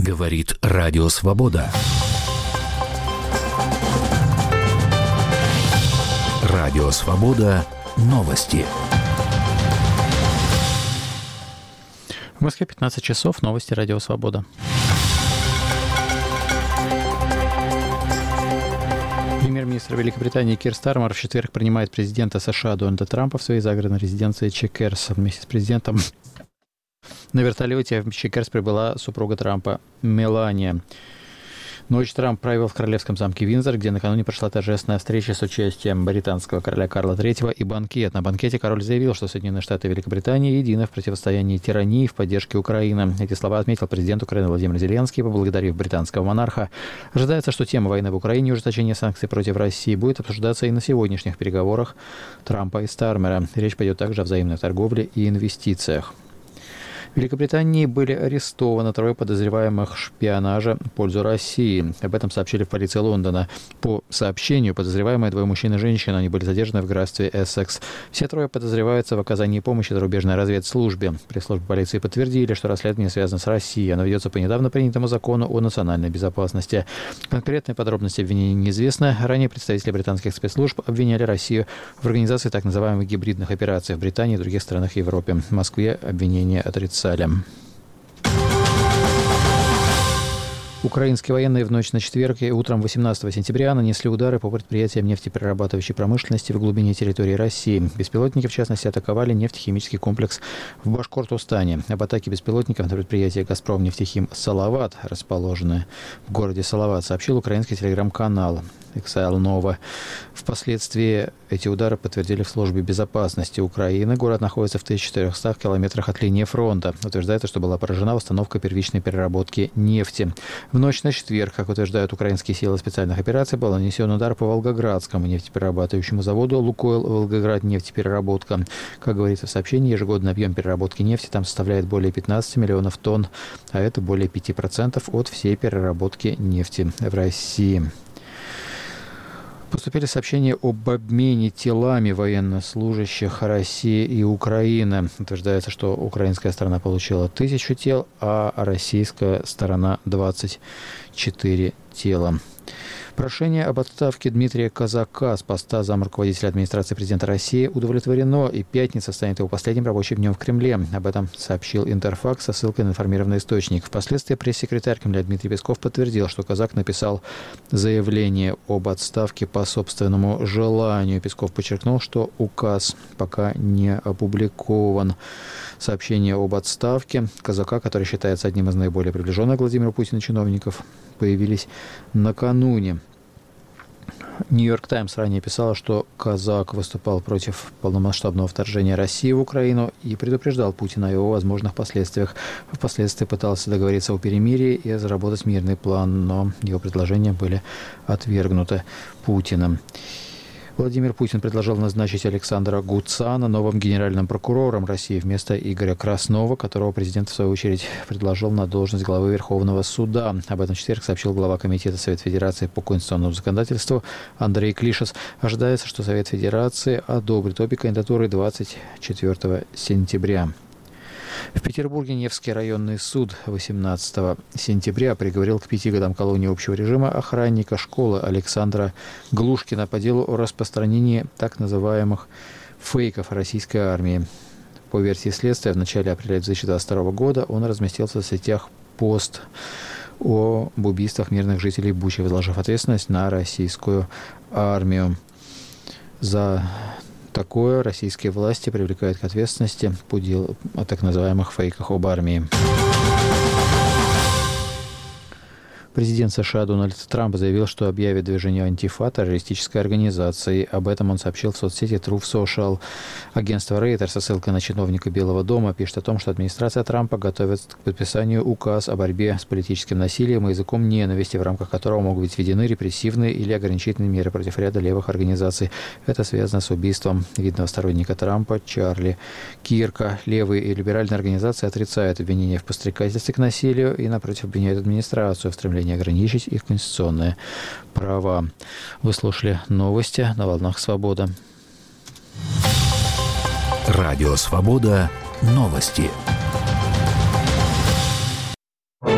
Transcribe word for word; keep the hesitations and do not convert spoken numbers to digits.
Говорит Радио Свобода. Радио Свобода. Новости. В Москве пятнадцать часов. Новости Радио Свобода. Премьер-министр Великобритании Кир Стармер в четверг принимает президента США Дональда Трампа в своей загородной резиденции Чекерс. Вместе с президентом на вертолете в Чекерс прибыла супруга Трампа Мелания. Ночь Трамп провел в королевском замке Виндзор, где накануне прошла торжественная встреча с участием британского короля Карла третьего и банкет. На банкете король заявил, что Соединенные Штаты и Великобритания едины в противостоянии тирании и в поддержке Украины. Эти слова отметил президент Украины Владимир Зеленский, поблагодарив британского монарха. Ожидается, что тема войны в Украине и ужесточение санкций против России будет обсуждаться и на сегодняшних переговорах Трампа и Стармера. Речь пойдет также о взаимной торговле и инвестициях. В Великобритании были арестованы трое подозреваемых шпионажа в пользу России. Об этом сообщили в полиции Лондона. По сообщению, подозреваемые двое мужчин и женщина, они были задержаны в графстве Эссекс. Все трое подозреваются в оказании помощи зарубежной разведслужбе. Пресс-службе полиции подтвердили, что расследование связано с Россией. Оно ведется по недавно принятому закону о национальной безопасности. Конкретные подробности обвинений неизвестны. Ранее представители британских спецслужб обвиняли Россию в организации так называемых гибридных операций в Британии и других странах Европы. В Москве обвинения отрицали. Украинские военные в ночь на четверг и утром восемнадцатого сентября нанесли удары по предприятиям нефтеперерабатывающей промышленности в глубине территории России. Беспилотники, в частности, атаковали нефтехимический комплекс в Башкортостане. Об атаке беспилотников на предприятие «Газпром нефтехим Салават», расположенное в городе Салават, сообщил украинский телеграм-канал Иксайл Нова. Впоследствии эти удары подтвердили в службе безопасности Украины. Город находится в тысяча четырехстах километрах от линии фронта. Утверждается, что была поражена установка первичной переработки нефти. В ночь на четверг, как утверждают украинские силы специальных операций, был нанесен удар по Волгоградскому нефтеперерабатывающему заводу «Лукойл Волгоград нефтепереработка». Как говорится в сообщении, ежегодный объем переработки нефти там составляет более пятнадцати миллионов тонн, а это более пяти процентов от всей переработки нефти в России. Поступили сообщения об обмене телами военнослужащих России и Украины. Утверждается, что украинская сторона получила тысячу тел, а российская сторона двадцать четыре тела. Прошение об отставке Дмитрия Казака с поста замруководителя администрации президента России удовлетворено, и пятница станет его последним рабочим днем в Кремле. Об этом сообщил Интерфакс со ссылкой на информированный источник. Впоследствии пресс-секретарь Кремля Дмитрий Песков подтвердил, что Казак написал заявление об отставке по собственному желанию. Песков подчеркнул, что указ пока не опубликован. Сообщение об отставке Казака, который считается одним из наиболее приближенных к Владимиру Путину чиновников, появились накануне. Нью-Йорк Таймс ранее писала, что Казак выступал против полномасштабного вторжения России в Украину и предупреждал Путина о его возможных последствиях. Впоследствии пытался договориться о перемирии и разработать мирный план, но его предложения были отвергнуты Путиным. Владимир Путин предложил назначить Александра Гуцана новым генеральным прокурором России вместо Игоря Краснова, которого президент, в свою очередь, предложил на должность главы Верховного суда. Об этом в четверг сообщил глава Комитета Совета Федерации по конституционному законодательству Андрей Клишес. Ожидается, что Совет Федерации одобрит обе кандидатуры двадцать четвёртого сентября. В Петербурге Невский районный суд восемнадцатого сентября приговорил к пяти годам колонии общего режима охранника школы Александра Глушкина по делу о распространении так называемых фейков российской армии. По версии следствия, в начале апреля две тысячи двадцать второго года он разместил в соцсетях пост об убийствах мирных жителей Бучи, возложив ответственность на российскую армию. За такое российские власти привлекают к ответственности по делу о так называемых фейках об армии. Президент США Дональд Трамп заявил, что объявит движение Антифа террористической организацией. Об этом он сообщил в соцсети Truth Social. Агентство Рейтер со ссылкой на чиновника Белого дома пишет о том, что администрация Трампа готовит к подписанию указ о борьбе с политическим насилием и языком ненависти, в рамках которого могут быть введены репрессивные или ограничительные меры против ряда левых организаций. Это связано с убийством видного сторонника Трампа Чарли Кирка. Левые и либеральные организации отрицают обвинения в подстрекательстве к насилию и, напротив, обвиняют администрацию в стремлении ограничить их конституционные права. Вы слушали новости на волнах Свобода. Радио Свобода. Новости.